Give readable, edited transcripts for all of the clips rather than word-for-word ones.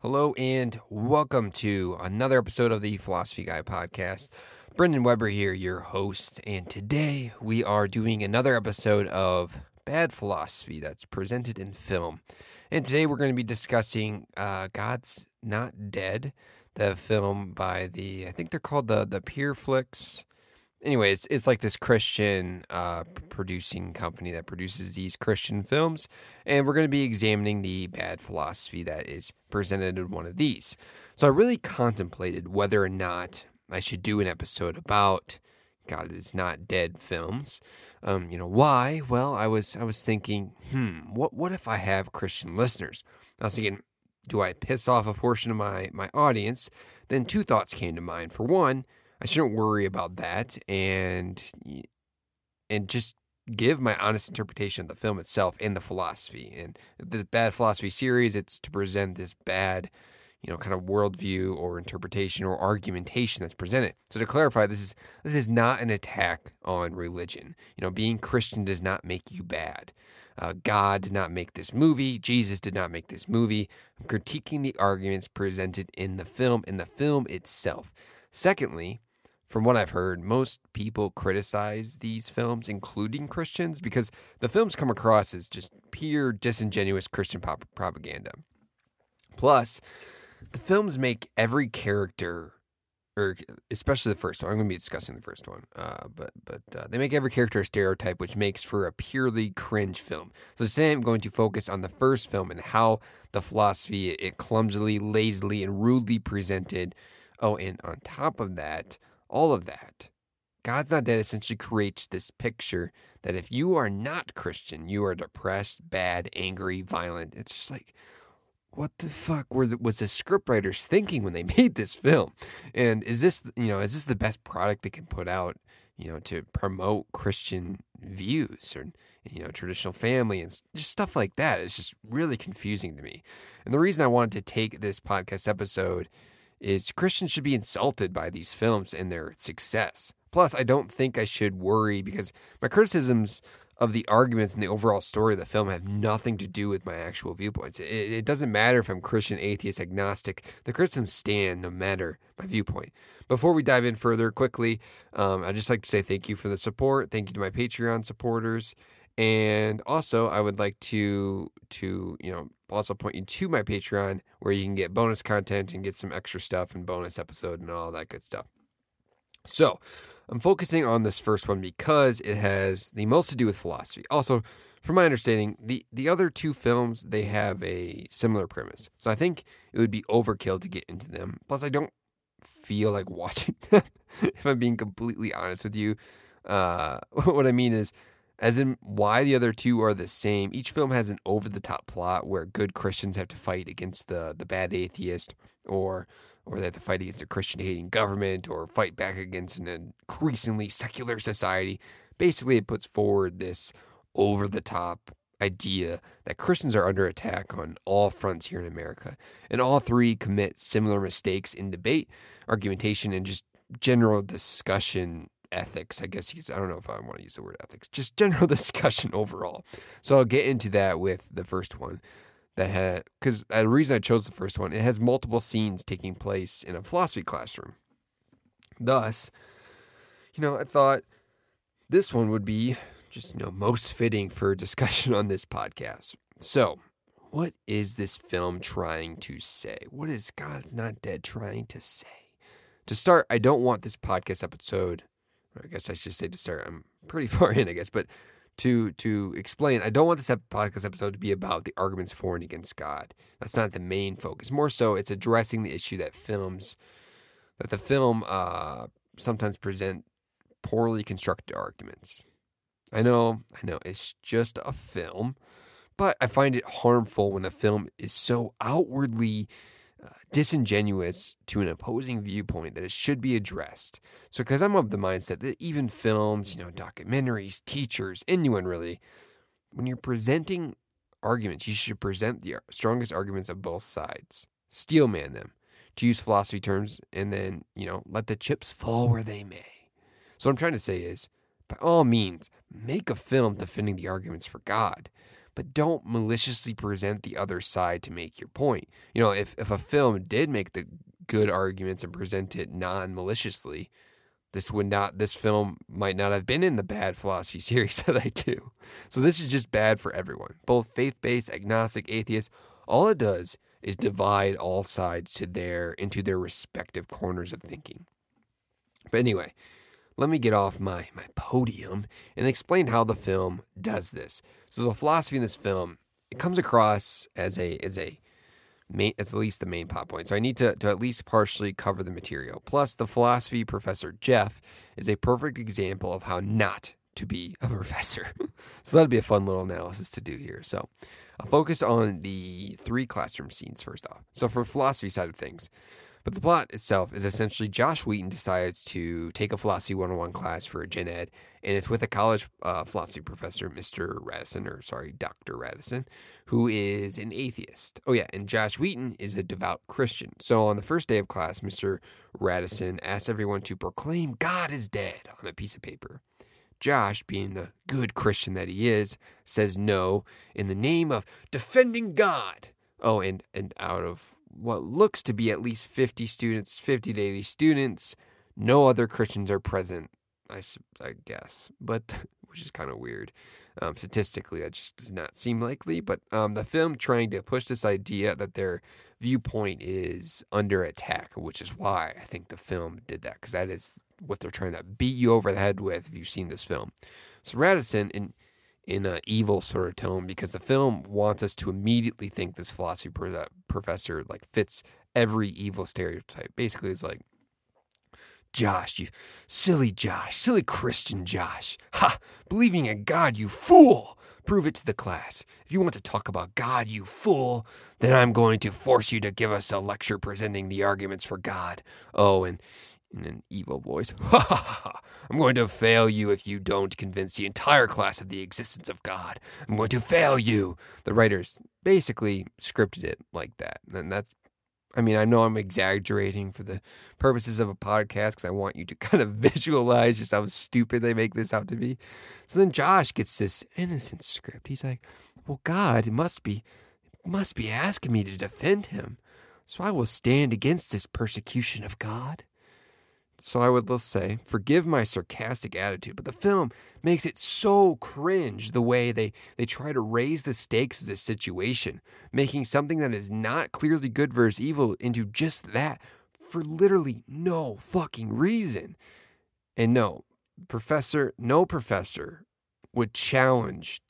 Hello and welcome to another episode of the Philosophy Guy podcast. Brendan Weber here, your host, and today we are doing another episode of Bad Philosophy that's presented in film. And today we're going to be discussing God's Not Dead, the film by I think they're called the Pure Flix. Anyways, it's like this Christian producing company that produces these Christian films, and we're going to be examining the bad philosophy that is presented in one of these. So I really contemplated whether or not I should do an episode about God is Not Dead films. Why? Well, I was thinking, what if I have Christian listeners? I was thinking, do I piss off a portion of my audience? Then two thoughts came to mind. For one, I shouldn't worry about that and just give my honest interpretation of the film itself and the philosophy. And the Bad Philosophy series, it's to present this bad, kind of worldview or interpretation or argumentation that's presented. So to clarify, this is not an attack on religion. Being Christian does not make you bad. God did not make this movie. Jesus did not make this movie. I'm critiquing the arguments presented in the film itself. Secondly, from what I've heard, most people criticize these films, including Christians, because the films come across as just pure disingenuous Christian propaganda. Plus, the films make every character, or especially the first one, I'm going to be discussing the first one, but they make every character a stereotype, which makes for a purely cringe film. So today I'm going to focus on the first film and how the philosophy, it clumsily, lazily, and rudely presented. Oh, and on top of that, all of that, God's Not Dead essentially creates this picture that if you are not Christian, you are depressed, bad, angry, violent. It's just like, what the fuck was the scriptwriters thinking when they made this film? And is this the best product they can put out, to promote Christian views or, traditional family and just stuff like that? It's just really confusing to me. And the reason I wanted to take this podcast episode is Christians should be insulted by these films and their success. Plus, I don't think I should worry because my criticisms of the arguments and the overall story of the film have nothing to do with my actual viewpoints. It doesn't matter if I'm Christian, atheist, agnostic. The criticisms stand no matter my viewpoint. Before we dive in further quickly, I'd just like to say thank you for the support. Thank you to my Patreon supporters. And also, I would like to also point you to my Patreon where you can get bonus content and get some extra stuff and bonus episode and all that good stuff. So, I'm focusing on this first one because it has the most to do with philosophy. Also, from my understanding, the other two films, they have a similar premise. So I think it would be overkill to get into them. Plus, I don't feel like watching them, if I'm being completely honest with you. What I mean is, as in why the other two are the same. Each film has an over-the-top plot where good Christians have to fight against the bad atheist, or they have to fight against a Christian-hating government, or fight back against an increasingly secular society. Basically, it puts forward this over-the-top idea that Christians are under attack on all fronts here in America. And all three commit similar mistakes in debate, argumentation, and just general discussion ethics, I guess I don't know if I want to use the word ethics, just general discussion overall. So I'll get into that with the first one because the reason I chose the first one, it has multiple scenes taking place in a philosophy classroom. Thus, I thought this one would be just, most fitting for discussion on this podcast. So what is this film trying to say? What is God's Not Dead trying to say? To start, I don't want this podcast episode, I guess I should say to start, I'm pretty far in, I guess, but to explain, I don't want this podcast episode to be about the arguments for and against God. That's not the main focus. More so, it's addressing the issue that the film sometimes present poorly constructed arguments. I know, it's just a film, but I find it harmful when a film is so outwardly disingenuous to an opposing viewpoint that it should be addressed. So because I'm of the mindset that even films, documentaries, teachers, anyone really, when you're presenting arguments, you should present the strongest arguments of both sides. Steelman them, to use philosophy terms, and then, let the chips fall where they may. So what I'm trying to say is, by all means, make a film defending the arguments for God. but don't maliciously present the other side to make your point. You know, if a film did make the good arguments and present it non-maliciously, this film might not have been in the bad philosophy series that I do. So this is just bad for everyone, both faith-based, agnostic, atheist. All it does is divide all sides into their respective corners of thinking. But anyway, let me get off my podium and explain how the film does this. So the philosophy in this film, it comes across as at least the main plot point. So I need to at least partially cover the material. Plus, the philosophy professor, Jeff, is a perfect example of how not to be a professor. So that'll be a fun little analysis to do here. So I'll focus on the 3 classroom scenes first off. So for philosophy side of things, but the plot itself is essentially Josh Wheaton decides to take a philosophy 101 class for a gen ed, and it's with a college philosophy professor, Dr. Radisson, who is an atheist. Oh yeah, and Josh Wheaton is a devout Christian. So on the first day of class, Mr. Radisson asks everyone to proclaim God is dead on a piece of paper. Josh, being the good Christian that he is, says no in the name of defending God. Oh, and out of what looks to be at least 50 to 80 students, no other Christians are present, I guess, but which is kind of weird. Statistically, that just does not seem likely, but the film trying to push this idea that their viewpoint is under attack, which is why I think the film did that, because that is what they're trying to beat you over the head with if you've seen this film. So Radisson, in an evil sort of tone, because the film wants us to immediately think this philosophy professor like fits every evil stereotype. Basically, it's like, Josh, you silly Christian Josh. Ha! Believing in God, you fool! Prove it to the class. If you want to talk about God, you fool, then I'm going to force you to give us a lecture presenting the arguments for God. Oh, and in an evil voice, ha ha ha! I'm going to fail you if you don't convince the entire class of the existence of God. I'm going to fail you. The writers basically scripted it like that. And that's, I mean, I know I'm exaggerating for the purposes of a podcast because I want you to kind of visualize just how stupid they make this out to be. So then Josh gets this innocent script. He's like, well, God must be asking me to defend him. So I will stand against this persecution of God. So I would, let's say, forgive my sarcastic attitude, but the film makes it so cringe the way they try to raise the stakes of this situation, making something that is not clearly good versus evil into just that for literally no fucking reason. And no professor would challenge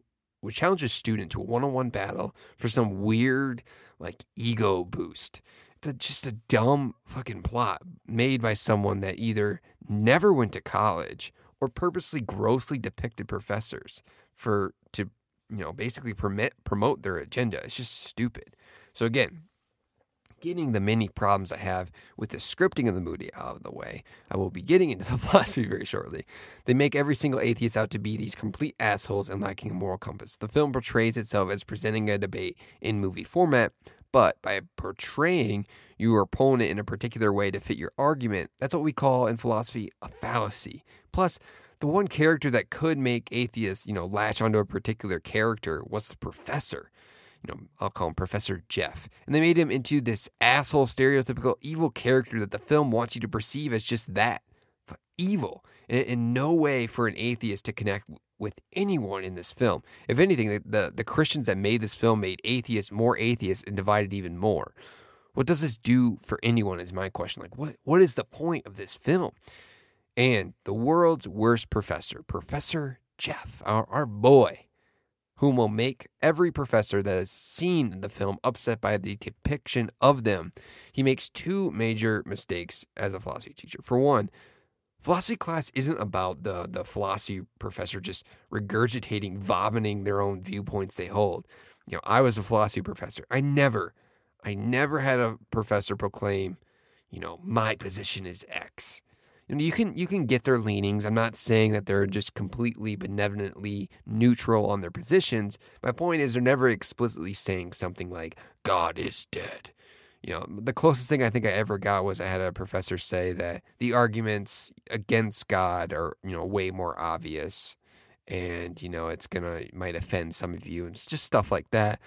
a student to a one-on-one battle for some weird, like, ego boost. It's just a dumb fucking plot made by someone that either never went to college or purposely grossly depicted professors to basically promote their agenda. It's just stupid. So again, getting the many problems I have with the scripting of the movie out of the way, I will be getting into the philosophy very shortly. They make every single atheist out to be these complete assholes and lacking a moral compass. The film portrays itself as presenting a debate in movie format, but by portraying your opponent in a particular way to fit your argument, that's what we call in philosophy a fallacy. Plus, the one character that could make atheists, latch onto a particular character was the professor. I'll call him Professor Jeff. And they made him into this asshole, stereotypical evil character that the film wants you to perceive as just that, evil. In no way for an atheist to connect with anyone in this film. If anything, the Christians that made this film made atheists more atheists and divided even more. What does this do for anyone is my question. Like, what is the point of this film? And the world's worst professor, Professor Jeff, our boy, whom will make every professor that has seen the film upset by the depiction of them. He makes 2 major mistakes as a philosophy teacher. For one, philosophy class isn't about the philosophy professor just regurgitating, vomiting their own viewpoints they hold. I was a philosophy professor. I never had a professor proclaim, my position is X. You can get their leanings. I'm not saying that they're just completely benevolently neutral on their positions. My point is they're never explicitly saying something like, God is dead. The closest thing I think I ever got was I had a professor say that the arguments against God are, way more obvious and, it might offend some of you, and it's just stuff like that.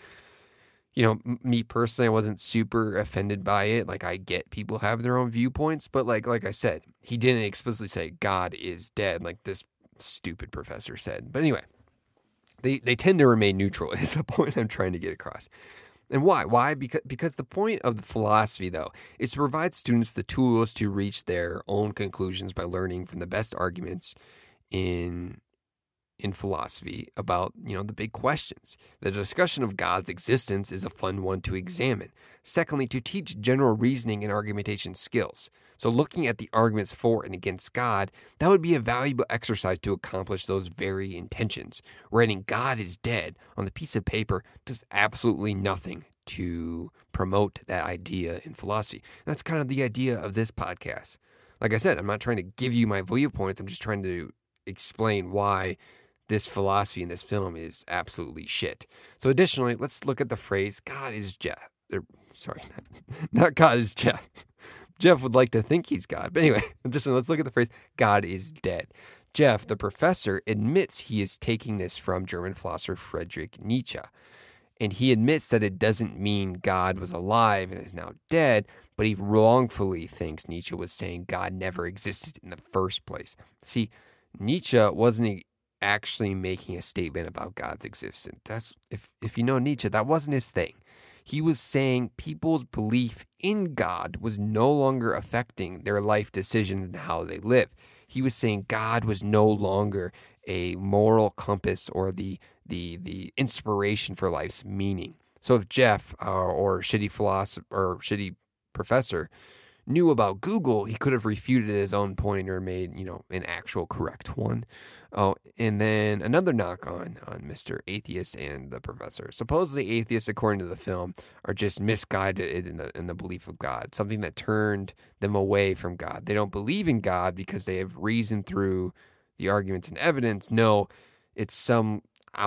Me personally, I wasn't super offended by it. Like, I get people have their own viewpoints, but like I said, he didn't explicitly say God is dead like this stupid professor said. But anyway, they tend to remain neutral is the point I'm trying to get across. And why? Why? Because the point of the philosophy, though, is to provide students the tools to reach their own conclusions by learning from the best arguments in philosophy about, the big questions. The discussion of God's existence is a fun one to examine. Secondly, to teach general reasoning and argumentation skills. So looking at the arguments for and against God, that would be a valuable exercise to accomplish those very intentions. Writing God is dead on the piece of paper does absolutely nothing to promote that idea in philosophy. And that's kind of the idea of this podcast. Like I said, I'm not trying to give you my viewpoints. I'm just trying to explain why this philosophy in this film is absolutely shit. So additionally, let's look at the phrase, God is Jeff. Not God is Jeff. Jeff would like to think he's God. But anyway, let's look at the phrase, God is dead. Jeff, the professor, admits he is taking this from German philosopher Friedrich Nietzsche. And he admits that it doesn't mean God was alive and is now dead, but he wrongfully thinks Nietzsche was saying God never existed in the first place. See, Nietzsche wasn't actually making a statement about God's existence. That's if you know Nietzsche, that wasn't his thing. He was saying people's belief in God was no longer affecting their life decisions and how they live. He was saying God was no longer a moral compass or the inspiration for life's meaning. So if Jeff or shitty philosopher or shitty professor knew about Google, he could have refuted his own point or made, an actual correct one. Oh, and then another knock on Mr. Atheist and the professor. Supposedly atheists, according to the film, are just misguided in the belief of God, something that turned them away from God. They don't believe in God because they have reasoned through the arguments and evidence. No, it's some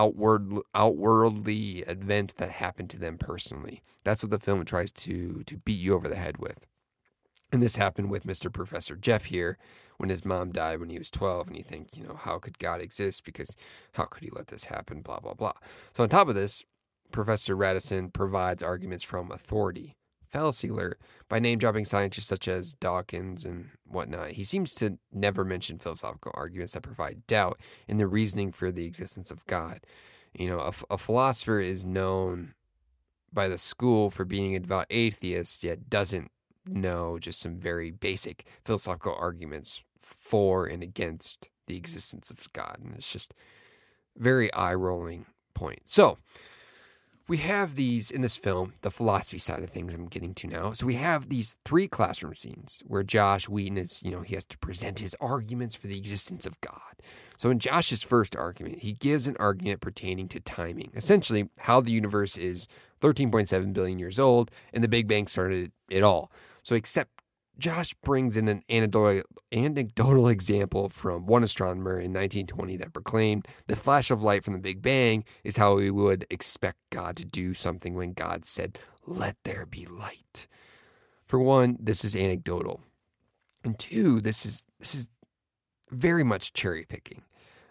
outwardly event that happened to them personally. That's what the film tries to beat you over the head with. And this happened with Mr. Professor Jeff here when his mom died when he was 12. And you think, how could God exist? Because how could he let this happen? Blah, blah, blah. So on top of this, Professor Radisson provides arguments from authority. Fallacy alert, by name-dropping scientists such as Dawkins and whatnot. He seems to never mention philosophical arguments that provide doubt in the reasoning for the existence of God. A philosopher is known by the school for being a devout atheist, yet doesn't know just some very basic philosophical arguments for and against the existence of God. And it's just very eye-rolling point. So we have these in this film, the philosophy side of things I'm getting to now. So we have these 3 classroom scenes where Josh Wheaton is, he has to present his arguments for the existence of God. So in Josh's first argument, he gives an argument pertaining to timing, essentially how the universe is 13.7 billion years old and the Big Bang started it all. So except Josh brings in an anecdotal example from one astronomer in 1920 that proclaimed the flash of light from the Big Bang is how we would expect God to do something when God said, "Let there be light." For one, this is anecdotal. And 2, this is very much cherry picking.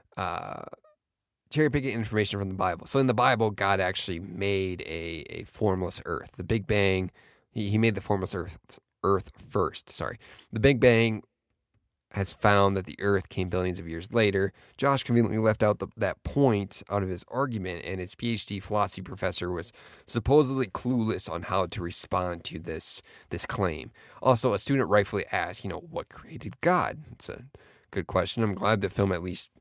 Cherry picking information from the Bible. So in the Bible, God actually made a formless earth. The Big Bang, he made the formless earth first. The Big Bang has found that the earth came billions of years later. Josh conveniently left out that point out of his argument, and his PhD philosophy professor was supposedly clueless on how to respond to this claim. Also, a student rightfully asked, what created God? It's a good question. I'm glad the film at least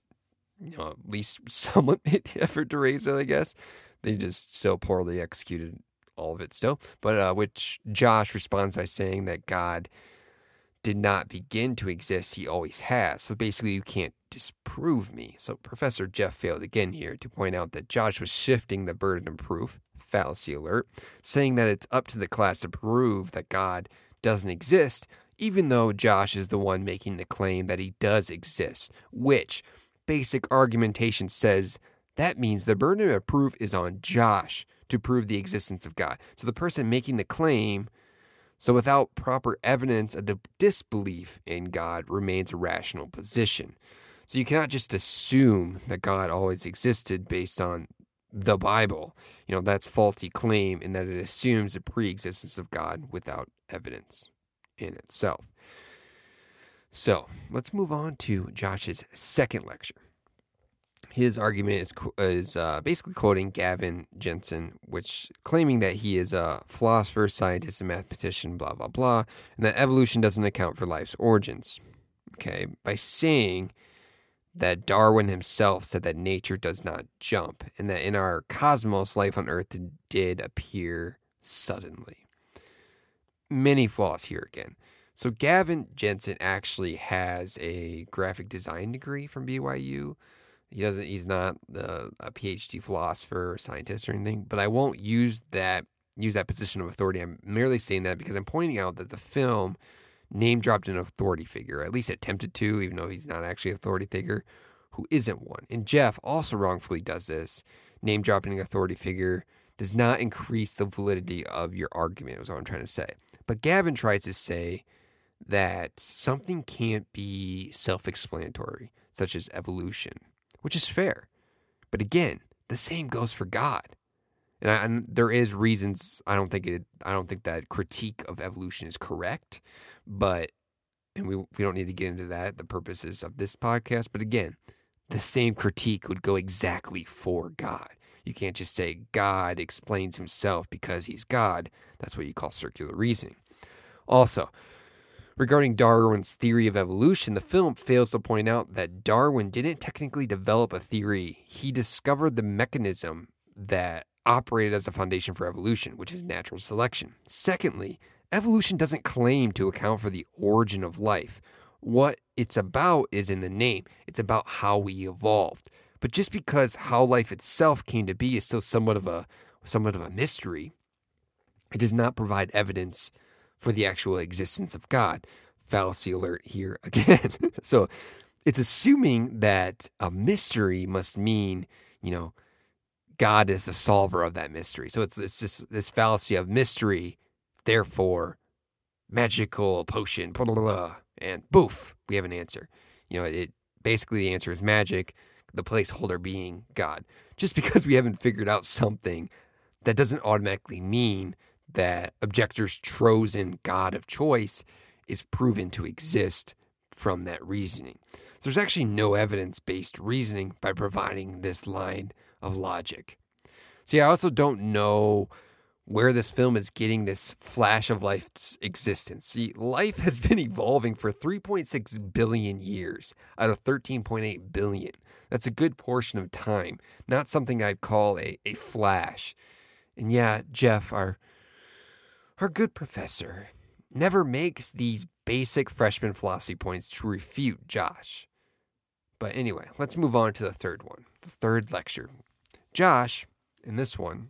someone made the effort to raise it, I guess. They just so poorly executed all of it still. But which Josh responds by saying that God did not begin to exist, he always has. So basically, you can't disprove me. So Professor Jeff failed again here to point out that Josh was shifting the burden of proof, fallacy alert, saying that it's up to the class to prove that God doesn't exist, even though Josh is the one making the claim that he does exist, which basic argumentation says that means the burden of proof is on Josh to prove the existence of God. So the person making the claim, so without proper evidence, a disbelief in God remains a rational position. So you cannot just assume that God always existed based on the Bible. That's faulty claim in that it assumes the pre-existence of God without evidence in itself. So let's move on to Josh's second lecture. His argument is basically quoting Gavin Jensen, which claiming that he is a philosopher, scientist, and mathematician, blah, blah, blah, and that evolution doesn't account for life's origins. Okay, by saying that Darwin himself said that nature does not jump, and that in our cosmos, life on Earth did appear suddenly. Many flaws here again. So Gavin Jensen actually has a graphic design degree from BYU. He's not a PhD philosopher or scientist or anything, but I won't use that position of authority. I'm merely saying that because I'm pointing out that the film name dropped an authority figure, at least attempted to, even though he's not actually an authority figure, who isn't one. And Jeff also wrongfully does this. Name dropping an authority figure does not increase the validity of your argument, is what I'm trying to say. But Gavin tries to say that something can't be self-explanatory, such as evolution, which is fair. But again, the same goes for God. And there is reasons I don't think that critique of evolution is correct, and we don't need to get into that, the purposes of this podcast. But again, the same critique would go exactly for God. You can't just say God explains himself because he's God. That's what you call circular reasoning. Also, regarding Darwin's theory of evolution, the film fails to point out that Darwin didn't technically develop a theory. He discovered the mechanism that operated as a foundation for evolution, which is natural selection. Secondly, evolution doesn't claim to account for the origin of life. What it's about is in the name. It's about how we evolved. But just because how life itself came to be is still somewhat of a mystery, it does not provide evidence for the actual existence of God. Fallacy alert here again. So it's assuming that a mystery must mean, God is the solver of that mystery. So it's just this fallacy of mystery, therefore magical potion, blah, blah, blah, and boof, we have an answer. It basically the answer is magic, the placeholder being God. Just because we haven't figured out something, that doesn't automatically mean that objectors' chosen God of choice is proven to exist from that reasoning. So there's actually no evidence-based reasoning by providing this line of logic. See, I also don't know where this film is getting this flash of life's existence. See, life has been evolving for 3.6 billion years out of 13.8 billion. That's a good portion of time, not something I'd call a flash. And yeah, Jeff, our good professor, never makes these basic freshman philosophy points to refute Josh. But anyway, let's move on to the third one, the third lecture. Josh, in this one,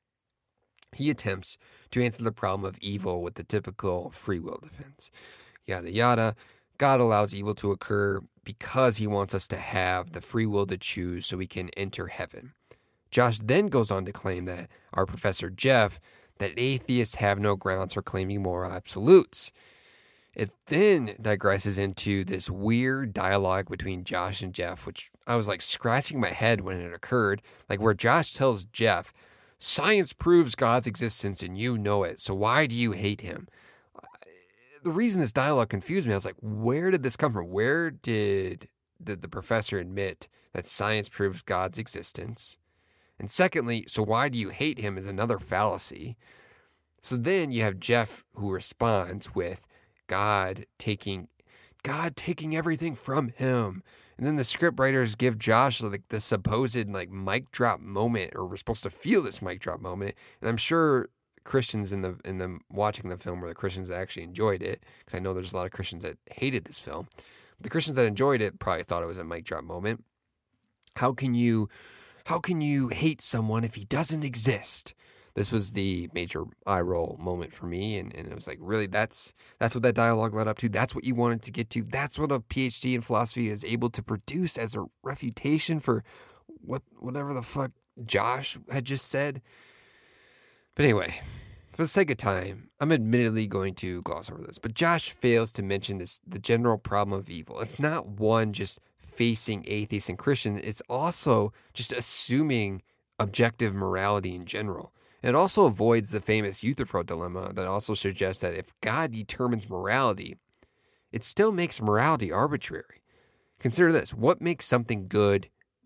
he attempts to answer the problem of evil with the typical free will defense. Yada, yada. God allows evil to occur because he wants us to have the free will to choose so we can enter heaven. Josh then goes on to claim that our professor Jeff, that atheists have no grounds for claiming moral absolutes. It then digresses into this weird dialogue between Josh and Jeff, which I was scratching my head when it occurred, where Josh tells Jeff, science proves God's existence and you know it, so why do you hate him? The reason this dialogue confused me, I was like, where did this come from? Where did the professor admit that science proves God's existence? And secondly, so why do you hate him is another fallacy. So then you have Jeff who responds with God taking everything from him. And then the script writers give Josh the supposed mic drop moment, or we're supposed to feel this mic drop moment. And I'm sure Christians in the watching the film were the Christians that actually enjoyed it, because I know there's a lot of Christians that hated this film. But the Christians that enjoyed it probably thought it was a mic drop moment. How can you hate someone if he doesn't exist? This was the major eye roll moment for me, and it was really that's what that dialogue led up to. That's what you wanted to get to. That's what a PhD in philosophy is able to produce as a refutation for whatever the fuck Josh had just said. But anyway, for the sake of time, I'm admittedly going to gloss over this. But Josh fails to mention the general problem of evil. It's not one just facing atheists and Christians, it's also just assuming objective morality in general. And it also avoids the famous Euthyphro dilemma that also suggests that if God determines morality, it still makes morality arbitrary. Consider this. What makes something good,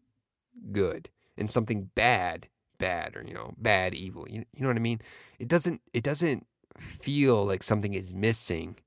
good, and something bad, bad, or, bad, evil? You know what I mean? It doesn't feel like something is missing.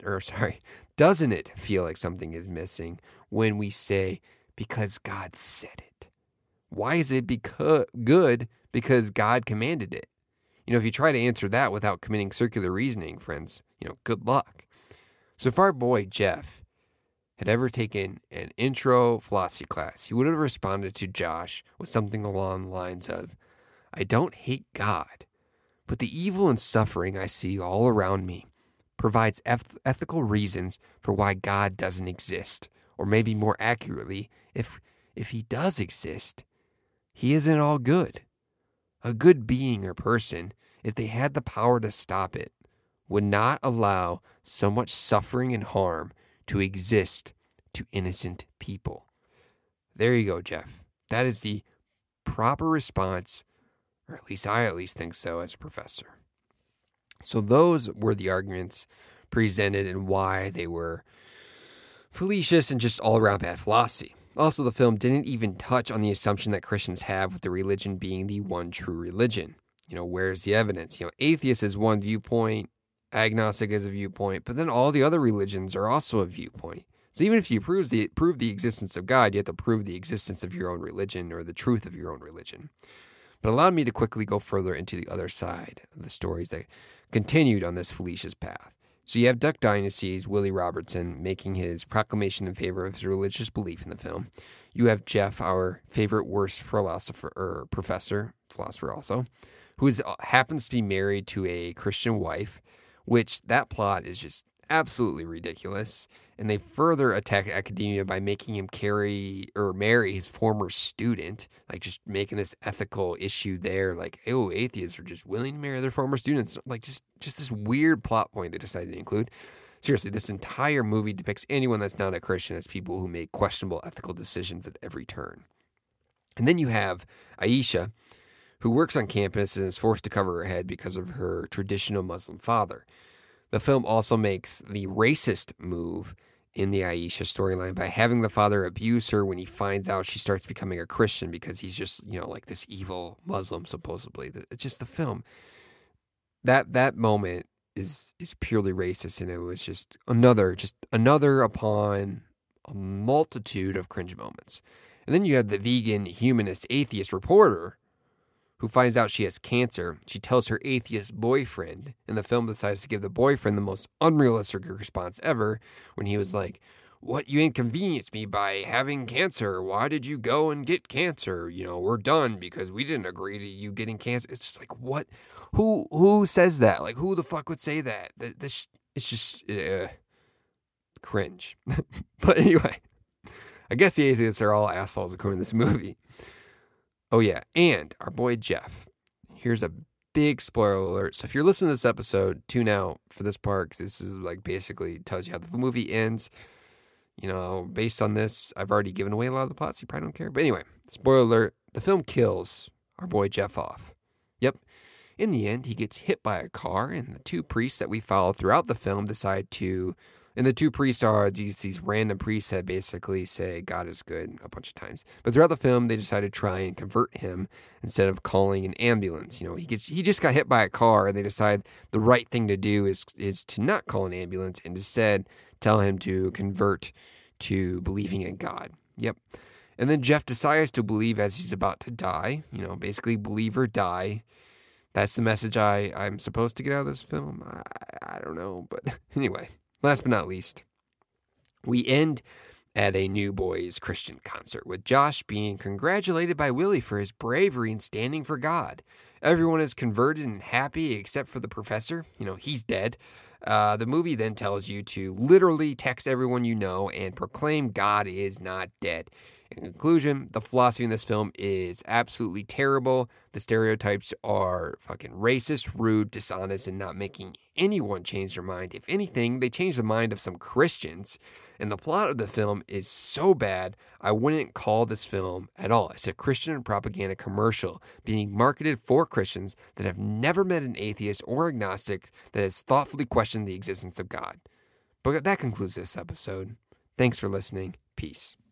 Doesn't it feel like something is missing when we say, because God said it? Why is it good? Because God commanded it. If you try to answer that without committing circular reasoning, friends, good luck. So if our boy Jeff had ever taken an intro philosophy class, he would have responded to Josh with something along the lines of, I don't hate God, but the evil and suffering I see all around me provides ethical reasons for why God doesn't exist. Or maybe more accurately, if he does exist, he isn't all good. A good being or person, if they had the power to stop it, would not allow so much suffering and harm to exist to innocent people. There you go, Jeff. That is the proper response, or at least I think so as a professor. So those were the arguments presented and why they were fallacious and just all-around bad philosophy. Also, the film didn't even touch on the assumption that Christians have with the religion being the one true religion. Where's the evidence? Atheist is one viewpoint, agnostic is a viewpoint, but then all the other religions are also a viewpoint. So even if you prove the existence of God, you have to prove the existence of your own religion or the truth of your own religion. But allowed me to quickly go further into the other side of the stories that continued on this fallacious path. So you have Duck Dynasty's Willie Robertson making his proclamation in favor of his religious belief in the film. You have Jeff, our favorite worst philosopher also, who happens to be married to a Christian wife, which that plot is just absolutely ridiculous. And they further attack academia by making him marry his former student, like just making this ethical issue there. Like, atheists are just willing to marry their former students. Like just this weird plot point they decided to include. Seriously, this entire movie depicts anyone that's not a Christian as people who make questionable ethical decisions at every turn. And then you have Aisha, who works on campus and is forced to cover her head because of her traditional Muslim father. The film also makes the racist move in the Aisha storyline by having the father abuse her when he finds out she starts becoming a Christian because he's just, like this evil Muslim, supposedly. It's just the film. That moment is purely racist, and it was just another upon a multitude of cringe moments. And then you have the vegan, humanist, atheist reporter who finds out she has cancer. She tells her atheist boyfriend, and the film decides to give the boyfriend the most unrealistic response ever when he was like, what, you inconvenienced me by having cancer. Why did you go and get cancer? We're done because we didn't agree to you getting cancer. It's just like, what? Who says that? Like, who the fuck would say that? It's just cringe. But anyway, I guess the atheists are all assholes according to this movie. Oh, yeah, and our boy Jeff. Here's a big spoiler alert. So if you're listening to this episode, tune out for this part, because this is basically tells you how the movie ends. Based on this, I've already given away a lot of the plots. So you probably don't care. But anyway, spoiler alert, the film kills our boy Jeff off. Yep. In the end, he gets hit by a car, and the two priests that we follow throughout the film decide to... And the two priests are these random priests that basically say God is good a bunch of times. But throughout the film, they decide to try and convert him instead of calling an ambulance. He just got hit by a car, and they decide the right thing to do is to not call an ambulance and instead tell him to convert to believing in God. Yep. And then Jeff decides to believe as he's about to die. Basically believe or die. That's the message I'm supposed to get out of this film. I don't know, but anyway. Last but not least, we end at a New Boys Christian concert with Josh being congratulated by Willie for his bravery in standing for God. Everyone is converted and happy except for the professor. He's dead. The movie then tells you to literally text everyone you know and proclaim God is not dead. In conclusion, the philosophy in this film is absolutely terrible. The stereotypes are fucking racist, rude, dishonest, and not making anyone change their mind. If anything, they change the mind of some Christians. And the plot of the film is so bad, I wouldn't call this film at all. It's a Christian propaganda commercial being marketed for Christians that have never met an atheist or agnostic that has thoughtfully questioned the existence of God. But that concludes this episode. Thanks for listening. Peace.